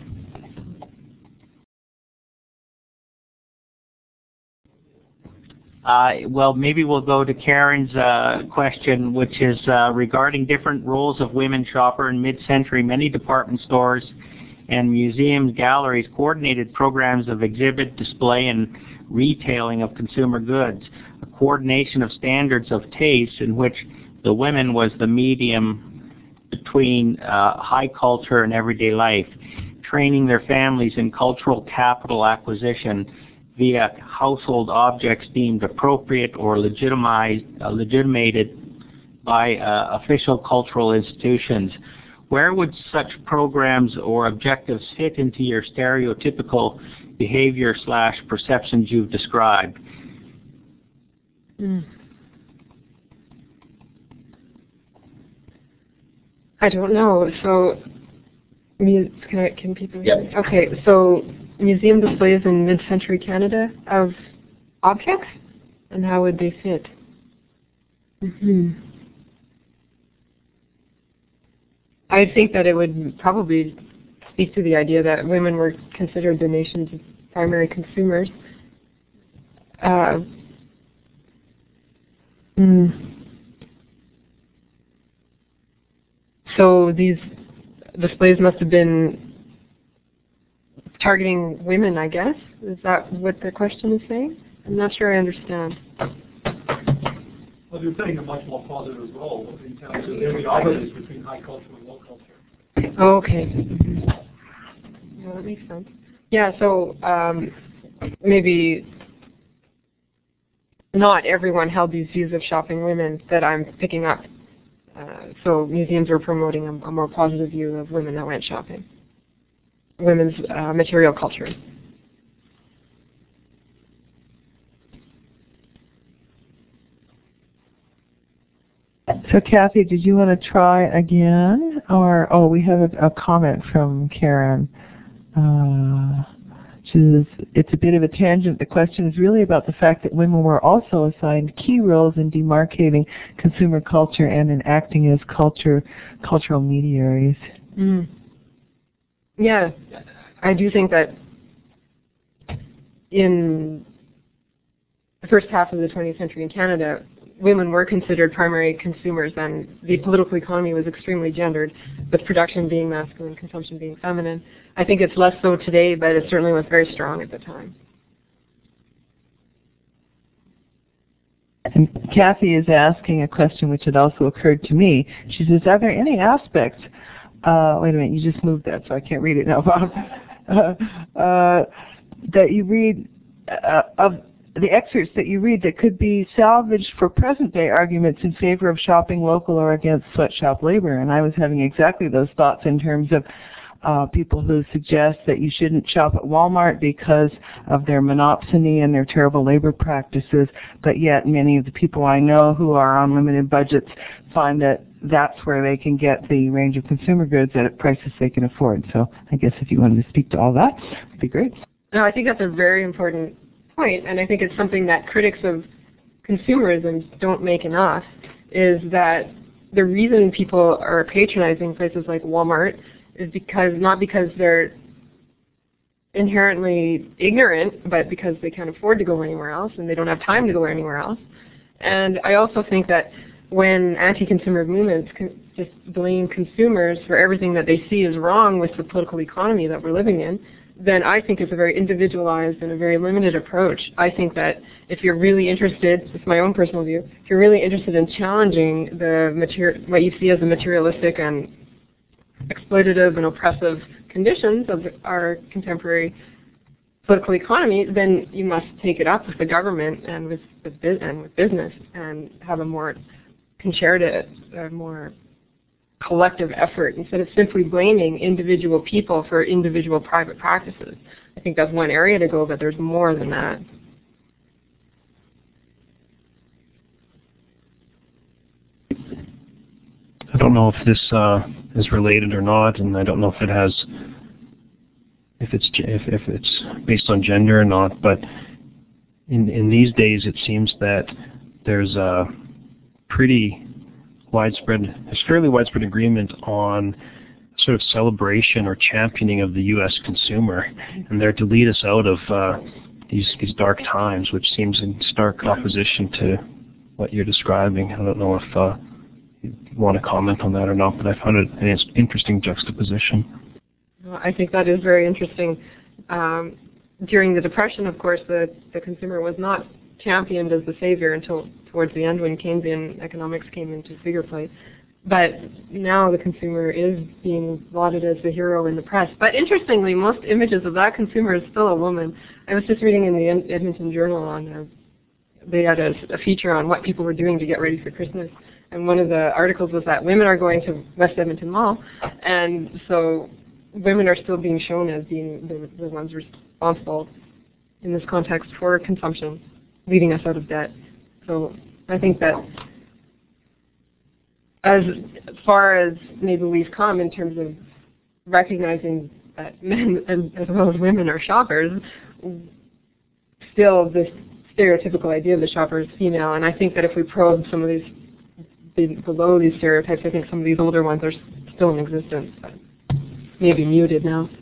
Well, maybe we'll go to Karen's question, which is regarding different roles of women shopper in mid-century. Many department stores and museums, galleries coordinated programs of exhibit, display, and retailing of consumer goods. A coordination of standards of taste in which the women was the medium between high culture and everyday life, training their families in cultural capital acquisition via household objects deemed appropriate or legitimated by official cultural institutions. Where would such programs or objectives fit into your stereotypical behavior / perceptions you've described? I don't know. So, can people hear me? Yep. Okay, so museum displays in mid-century Canada of objects, and how would they fit? I think that it would probably speak to the idea that women were considered the nation's primary consumers. So these displays must have been targeting women, I guess? Is that what the question is saying? I'm not sure I understand. Well, you're playing a much more positive role in terms of the opposites between high culture and low culture. Oh, okay. Yeah, that makes sense. Yeah, so maybe not everyone held these views of shopping women that I'm picking up. So museums were promoting a more positive view of women that went shopping, women's material culture. So Kathy, did you want to try again? Or, oh, we have a comment from Karen. She says, it's a bit of a tangent. The question is really about the fact that women were also assigned key roles in demarcating consumer culture and in acting as cultural mediaries. Mm. Yeah, I do think that in the first half of the 20th century in Canada, women were considered primary consumers, and the political economy was extremely gendered, with production being masculine, consumption being feminine. I think it's less so today, but it certainly was very strong at the time. And Kathy is asking a question which had also occurred to me. She says, are there any aspects, wait a minute, you just moved that, so I can't read it now, Bob, that you read of the excerpts that you read that could be salvaged for present-day arguments in favor of shopping local or against sweatshop labor? And I was having exactly those thoughts in terms of people who suggest that you shouldn't shop at Walmart because of their monopsony and their terrible labor practices, but yet many of the people I know who are on limited budgets find that that's where they can get the range of consumer goods at prices they can afford. So I guess if you wanted to speak to all that, it'd be great. No, I think that's a very important point, and I think it's something that critics of consumerism don't make enough, is that the reason people are patronizing places like Walmart is not because they're inherently ignorant, but because they can't afford to go anywhere else and they don't have time to go anywhere else. And I also think that when anti-consumer movements just blame consumers for everything that they see is wrong with the political economy that we're living in, then I think it's a very individualized and a very limited approach. I think that if you're really interested, it's my own personal view, if you're really interested in challenging what you see as the materialistic and exploitative and oppressive conditions of our contemporary political economy, then you must take it up with the government and with business and have a more concerted, a more collective effort instead of simply blaming individual people for individual private practices. I think that's one area to go, but there's more than that. I don't know if this is related or not, and I don't know if it has, if it's based on gender or not. But in these days, it seems that there's a fairly widespread agreement on sort of celebration or championing of the U.S. consumer, and they're to lead us out of these dark times, which seems in stark opposition to what you're describing. I don't know if you want to comment on that or not, but I found it an interesting juxtaposition. I think that is very interesting. During the Depression, of course, the consumer was not championed as the savior until towards the end when Keynesian economics came into bigger play. But now the consumer is being lauded as the hero in the press. But interestingly, most images of that consumer is still a woman. I was just reading in the Edmonton Journal they had a feature on what people were doing to get ready for Christmas. And one of the articles was that women are going to West Edmonton Mall, and so women are still being shown as being the ones responsible in this context for consumption, leading us out of debt. So I think that as far as maybe we've come in terms of recognizing that men as well as women are shoppers, still this stereotypical idea of the shopper is female, and I think that if we probe some of these below these stereotypes, I think some of these older ones are still in existence, but maybe muted now.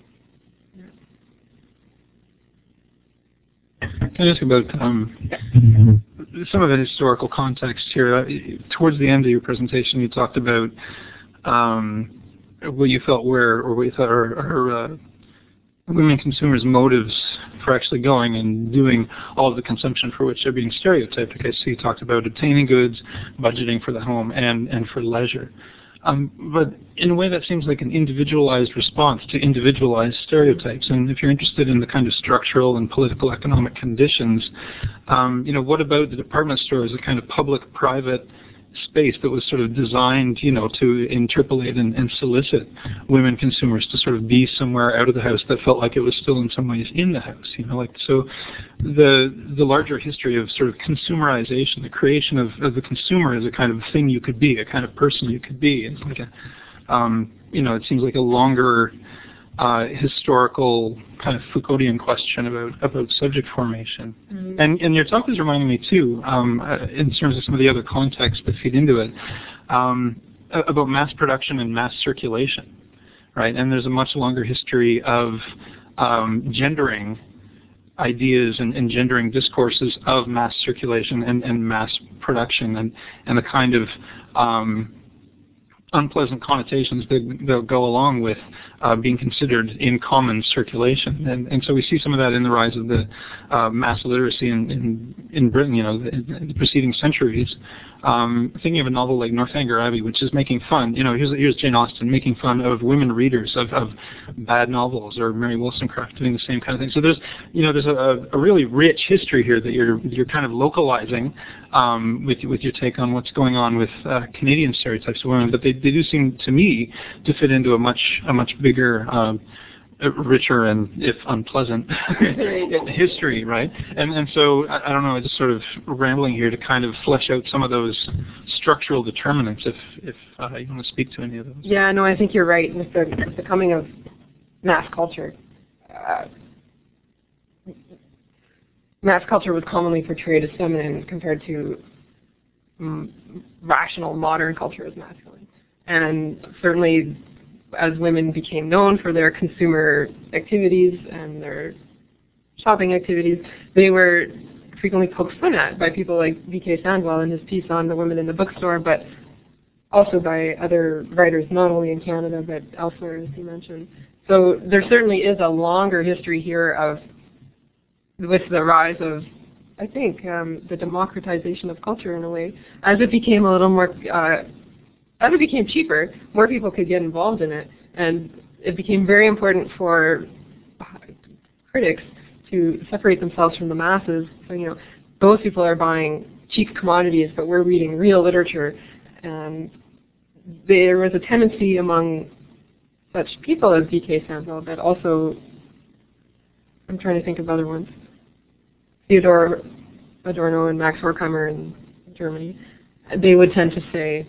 Can I ask about some of the historical context here? Towards the end of your presentation, you talked about what you felt are women consumers' motives for actually going and doing all of the consumption for which they're being stereotyped. Okay, so you talked about obtaining goods, budgeting for the home, and for leisure. But in a way that seems like an individualized response to individualized stereotypes. And if you're interested in the kind of structural and political economic conditions, what about the department store as a kind of public-private space that was sort of designed, to interpolate and solicit women consumers to sort of be somewhere out of the house that felt like it was still in some ways in the house, so the larger history of sort of consumerization, the creation of the consumer as a kind of thing you could be, a kind of person you could be. It's like it seems like a longer historical kind of Foucauldian question about subject formation. Mm-hmm. And your talk was reminding me too, in terms of some of the other contexts that feed into it, about mass production and mass circulation, right? And there's a much longer history of gendering ideas and gendering discourses of mass circulation and mass production and the kind of unpleasant connotations that go along with being considered in common circulation. And so we see some of that in the rise of the mass literacy in Britain, in the preceding centuries. Thinking of a novel like Northanger Abbey, which is making fun, here's Jane Austen making fun of women readers of bad novels, or Mary Wollstonecraft doing the same kind of thing. So there's a really rich history here that you're kind of localizing with your take on what's going on with Canadian stereotypes of women, but they do seem to me to fit into a much bigger, richer and, if unpleasant, history, right? And so I don't know, just sort of rambling here to kind of flesh out some of those structural determinants, if you want to speak to any of those. Yeah, no, I think you're right. With the coming of mass culture, mass culture was commonly portrayed as feminine compared to rational modern culture as masculine. And certainly, as women became known for their consumer activities and their shopping activities, they were frequently poked fun at by people like V.K. Sandwell in his piece on the women in the bookstore, but also by other writers, not only in Canada, but elsewhere, as you mentioned. So there certainly is a longer history here with the rise of, I think, the democratization of culture in a way. As it became a little more as it became cheaper, more people could get involved in it, and it became very important for critics to separate themselves from the masses. So, those people are buying cheap commodities, but we're reading real literature. And there was a tendency among such people as V.K. Sandwell, but also, I'm trying to think of other ones, Theodor Adorno and Max Horkheimer in Germany, they would tend to say,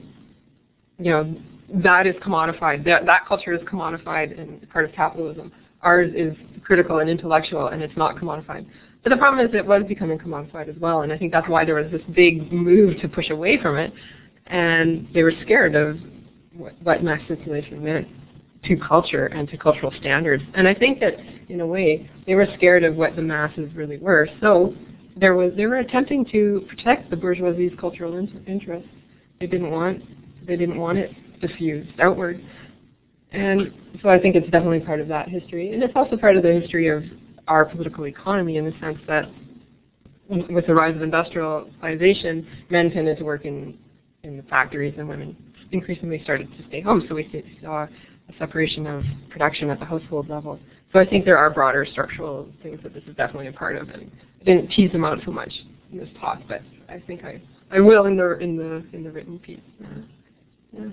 that is commodified. That culture is commodified and part of capitalism. Ours is critical and intellectual, and it's not commodified. But the problem is it was becoming commodified as well, and I think that's why there was this big move to push away from it, and they were scared of what mass circulation meant to culture and to cultural standards. And I think that, in a way, they were scared of what the masses really were. So they were attempting to protect the bourgeoisie's cultural interests. They didn't want it diffused outward. And so I think it's definitely part of that history. And it's also part of the history of our political economy, in the sense that with the rise of industrialization, men tended to work in the factories and women increasingly started to stay home. So we saw a separation of production at the household level. So I think there are broader structural things that this is definitely a part of. And I didn't tease them out so much in this talk, but I think I will in the written piece. Yeah.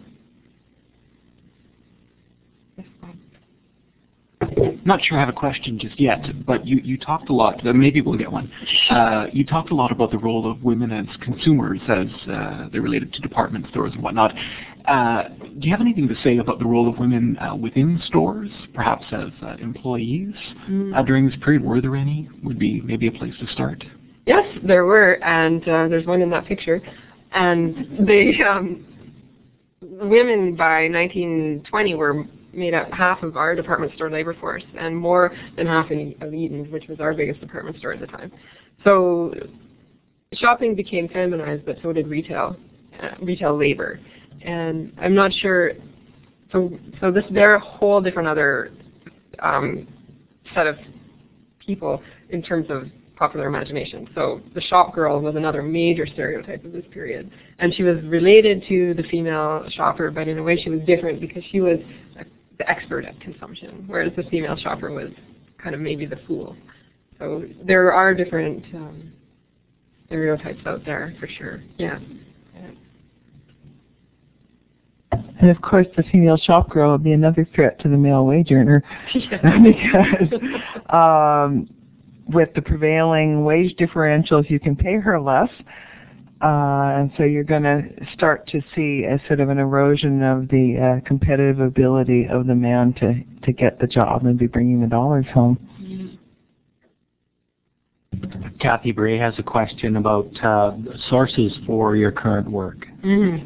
Yes, Bob. Not sure I have a question just yet, but you talked a lot, maybe we'll get one. You talked a lot about the role of women as consumers as they're related to department stores and whatnot. Do you have anything to say about the role of women within stores, perhaps as employees during this period? Were there any? Would be maybe a place to start. Yes, there were, and there's one in that picture. And they, women by 1920 were made up half of our department store labor force, and more than half of Eden's, which was our biggest department store at the time. So shopping became feminized, but so did retail labor. And I'm not sure, they're a whole different other set of people in terms of popular imagination. So the shop girl was another major stereotype of this period. And she was related to the female shopper, but in a way she was different because she was the expert at consumption, whereas the female shopper was kind of maybe the fool. So there are different stereotypes out there for sure. Yeah. And of course, the female shop girl would be another threat to the male wage earner because with the prevailing wage differentials, you can pay her less. And so you're going to start to see a sort of an erosion of the competitive ability of the man to get the job and be bringing the dollars home. Kathy Bray has a question about sources for your current work. Mm-hmm.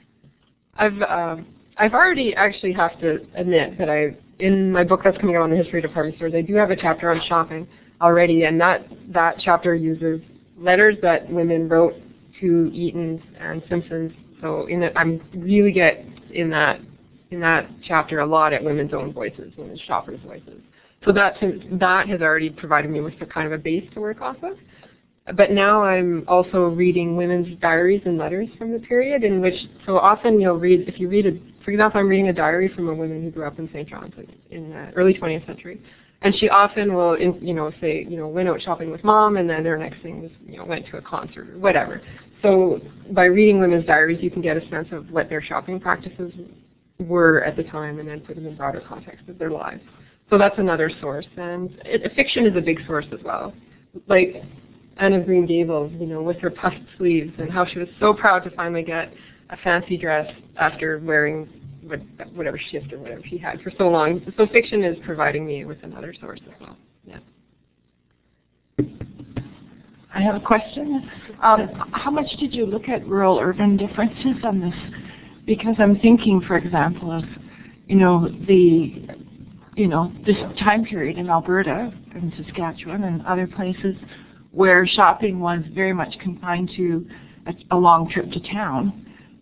I've already actually have to admit that in my book that's coming out on the history of department stores, I do have a chapter on shopping already, and that chapter uses letters that women wrote to Eaton's and Simpsons. So I'm really get in that chapter a lot at women's own voices, women's shoppers' voices. So that has already provided me with a kind of a base to work off of. But now I'm also reading women's diaries and letters from the period in which, so often you'll read, if you read for example, I'm reading a diary from a woman who grew up in St. John's in the early 20th century. And she often will, say, went out shopping with mom, and then their next thing was, went to a concert or whatever. So by reading women's diaries, you can get a sense of what their shopping practices were at the time and then put them in broader context of their lives. So that's another source. And fiction is a big source as well. Like Anne of Green Gables, with her puffed sleeves and how she was so proud to finally get a fancy dress after wearing whatever shift or whatever she had for so long. So fiction is providing me with another source as well. Yeah. I have a question. How much did you look at rural-urban differences on this? Because I'm thinking, for example, of this time period in Alberta and Saskatchewan and other places where shopping was very much confined to a long trip to town,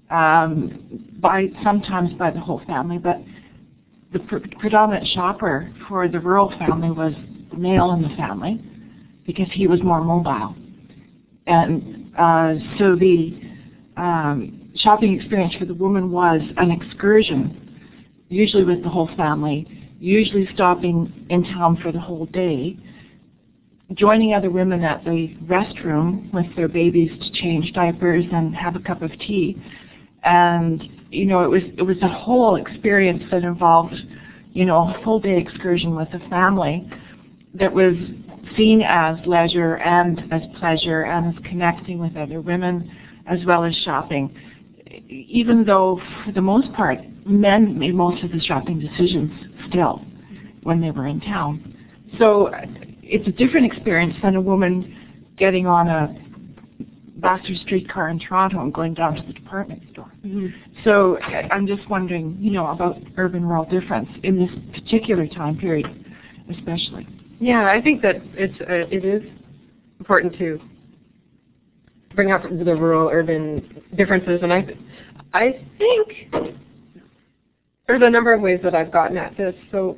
sometimes by the whole family, but the predominant shopper for the rural family was the male in the family because he was more mobile. And so the shopping experience for the woman was an excursion, usually with the whole family, usually stopping in town for the whole day, joining other women at the restroom with their babies to change diapers and have a cup of tea. And, it was a whole experience that involved, a full day excursion with the family that was seen as leisure and as pleasure and as connecting with other women as well as shopping. Even though, for the most part, men made most of the shopping decisions still when they were in town. So it's a different experience than a woman getting on a Vassar streetcar in Toronto and going down to the department store. Mm-hmm. So I'm just wondering, about urban-rural difference in this particular time period, especially. Yeah, I think that it is important to bring up the rural-urban differences, and I think there's a number of ways that I've gotten at this. So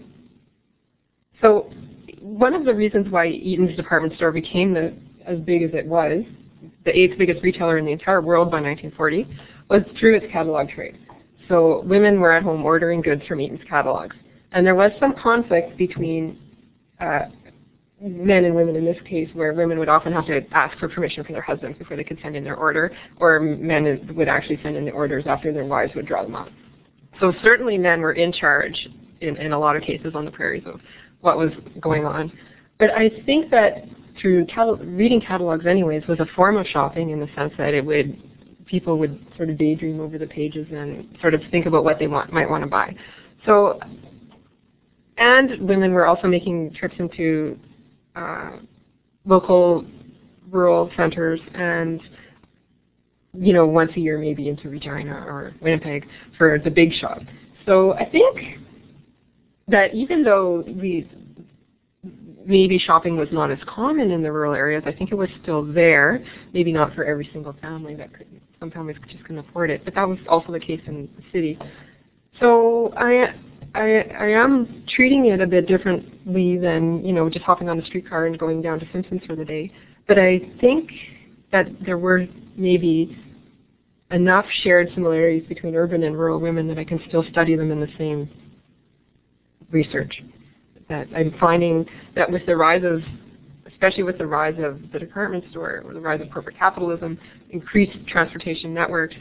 one of the reasons why Eaton's department store became as big as it was, the 8th biggest retailer in the entire world by 1940, was through its catalog trade. So women were at home ordering goods from Eaton's catalogs. And there was some conflict between men and women in this case, where women would often have to ask for permission from their husbands before they could send in their order, or men would actually send in the orders after their wives would draw them up. So certainly men were in charge in a lot of cases on the prairies of what was going on. But I think that through reading catalogs anyways was a form of shopping in the sense that people would sort of daydream over the pages and sort of think about what they might want to buy. So, and women were also making trips into local rural centers and, once a year maybe into Regina or Winnipeg for the big shop. So I think that even though maybe shopping was not as common in the rural areas, I think it was still there, maybe not for every single family some families just couldn't afford it, but that was also the case in the city. So I am treating it a bit differently than, just hopping on the streetcar and going down to Simpsons for the day. But I think that there were maybe enough shared similarities between urban and rural women that I can still study them in the same research. That I'm finding that with the rise of, especially with the rise of the department store, or the rise of corporate capitalism, increased transportation networks,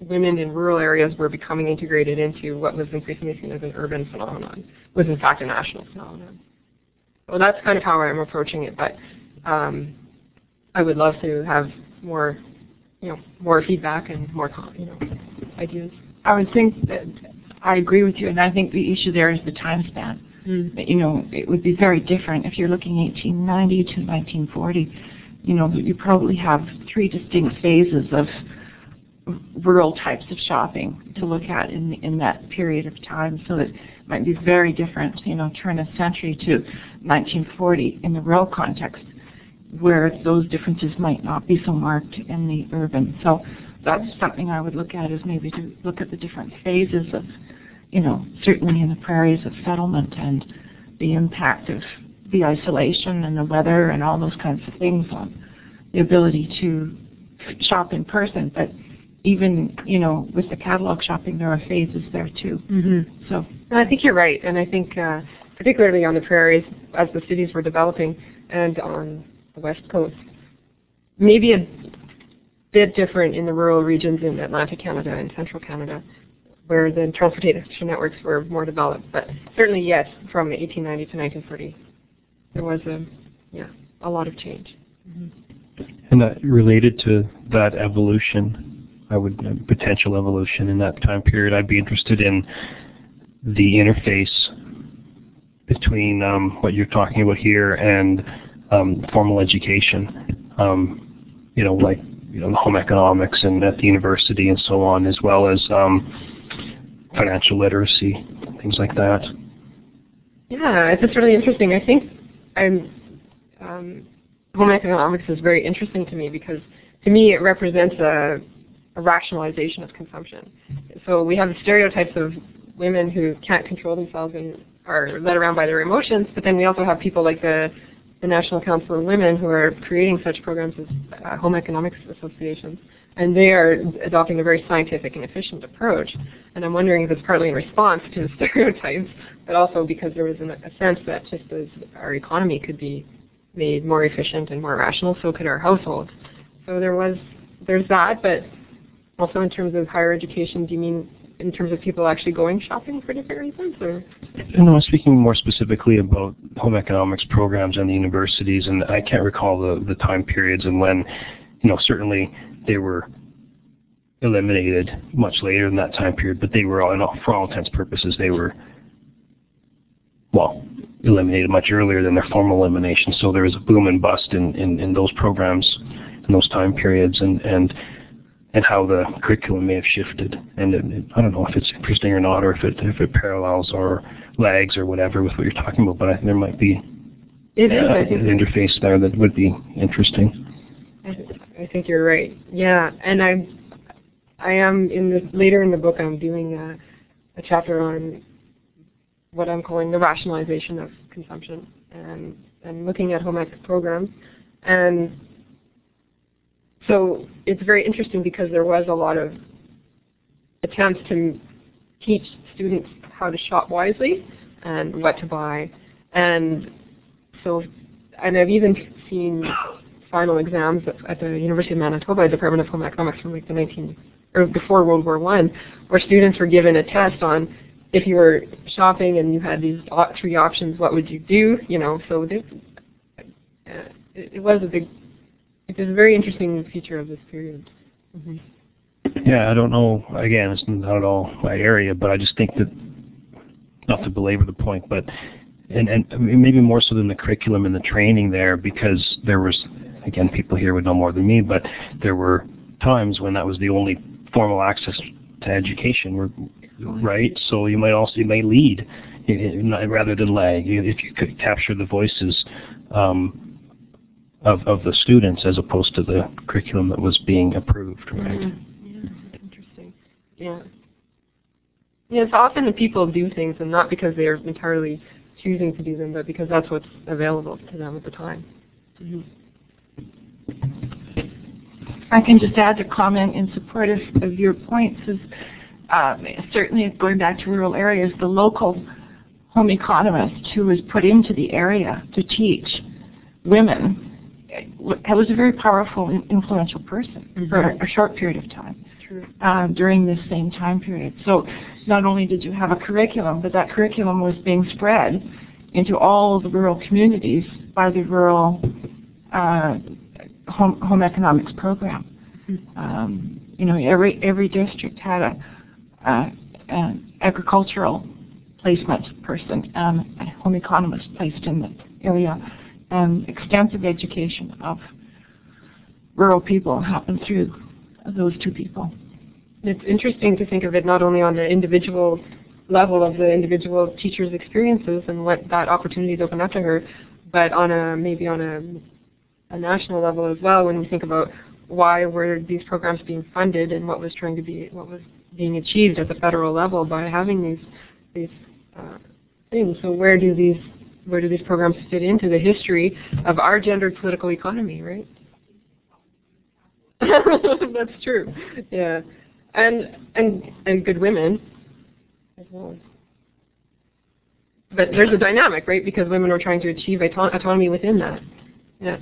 women in rural areas were becoming integrated into what was increasingly seen as an urban phenomenon, was in fact a national phenomenon. So that's kind of how I'm approaching it, but I would love to have more, more feedback and more, ideas. I would think that I agree with you, and I think the issue there is the time span. It would be very different if you're looking 1890 to 1940. You probably have 3 distinct phases of rural types of shopping to look at in that period of time. So it might be very different, turn of century to 1940 in the rural context, where those differences might not be so marked in the urban. So that's something I would look at, is maybe to look at the different phases of, certainly in the prairies, of settlement and the impact of the isolation and the weather and all those kinds of things on the ability to shop in person. But even, with the catalog shopping, there are phases there too. So I think you're right, and I think particularly on the prairies, as the cities were developing, and on the West Coast, maybe a bit different in the rural regions in Atlantic Canada and Central Canada, where the transportation networks were more developed. But certainly, yes, from 1890 to 1940, there was a lot of change. And that related to that evolution, potential evolution in that time period, I'd be interested in the interface between what you're talking about here and formal education, like the home economics and at the university and so on, as well as financial literacy, things like that. Yeah, it's just really interesting. I think home economics is very interesting to me because, to me, it represents a rationalization of consumption. So we have the stereotypes of women who can't control themselves and are led around by their emotions, but then we also have people like the National Council of Women who are creating such programs as home economics associations, and they are adopting a very scientific and efficient approach. And I'm wondering if it's partly in response to the stereotypes, but also because there was a sense that just as our economy could be made more efficient and more rational, so could our households. So there's that, but also in terms of higher education, do you mean in terms of people actually going shopping for different reasons? Or? No, I'm speaking more specifically about home economics programs and the universities, and I can't recall the time periods and when, certainly they were eliminated much later than that time period, but they were, for all intents and purposes, they were, eliminated much earlier than their formal elimination. So there was a boom and bust in those programs in those time periods, and how the curriculum may have shifted. And I don't know if it's interesting or not, or if it parallels or lags or whatever with what you're talking about, but I think there might be an interface there that would be interesting. I think you're right. Yeah, and I am later in the book I'm doing a chapter on what I'm calling the rationalization of consumption, and looking at home ec programs. And so it's very interesting because there was a lot of attempts to teach students how to shop wisely and what to buy. And I've even seen final exams at the University of Manitoba Department of Home Economics from like before World War I, where students were given a test on if you were shopping and you had these 3 options, what would you do? So it was a very interesting feature of this period. Yeah, I don't know. Again, it's not at all my area, but I just think that, not to belabor the point, but and maybe more so than the curriculum and the training there, because there was, again, people here would know more than me, but there were times when that was the only formal access to education, right? So you may lead rather than lag if you could capture the voices of the students as opposed to the curriculum that was being approved, right? Yeah, interesting. Yeah. Yeah, it's often that people do things, and not because they're entirely choosing to do them, but because that's what's available to them at the time. I can just add a comment in support of your points. Is certainly going back to rural areas, the local home economist who was put into the area to teach women was a very powerful, influential person for a short period of time. during this same time period. So not only did you have a curriculum, but that curriculum was being spread into all the rural communities by the rural home economics program. Every district had an agricultural placement person and a home economist placed in the area, and extensive education of rural people happened through those two people. It's interesting to think of it not only on the individual level of the individual teacher's experiences and what that opportunities open up to her, but maybe on a national level as well, when we think about why were these programs being funded and what was being achieved at the federal level by having these things. So where do these programs fit into the history of our gendered political economy, right? That's true. Yeah, and good women as well. But there's a dynamic, right? Because women are trying to achieve autonomy within that. Yeah.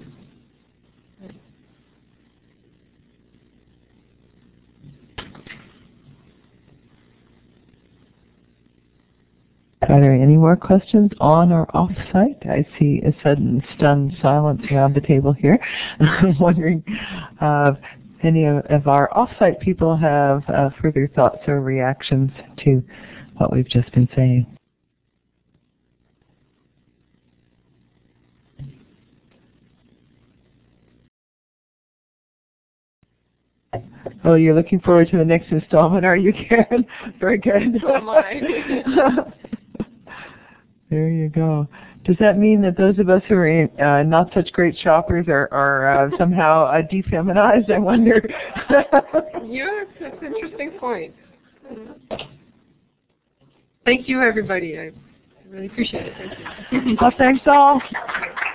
Are there any more questions on or off site? I see a sudden stunned silence around the table here. I'm wondering if any of our off-site people have further thoughts or reactions to what we've just been saying. Oh, you're looking forward to the next installment, are you, Karen? Very good. So am I. There you go. Does that mean that those of us who are not such great shoppers are somehow defeminized, I wonder? Yeah, that's an interesting point. Thank you, everybody. I really appreciate it. Thank you. Well, thanks all.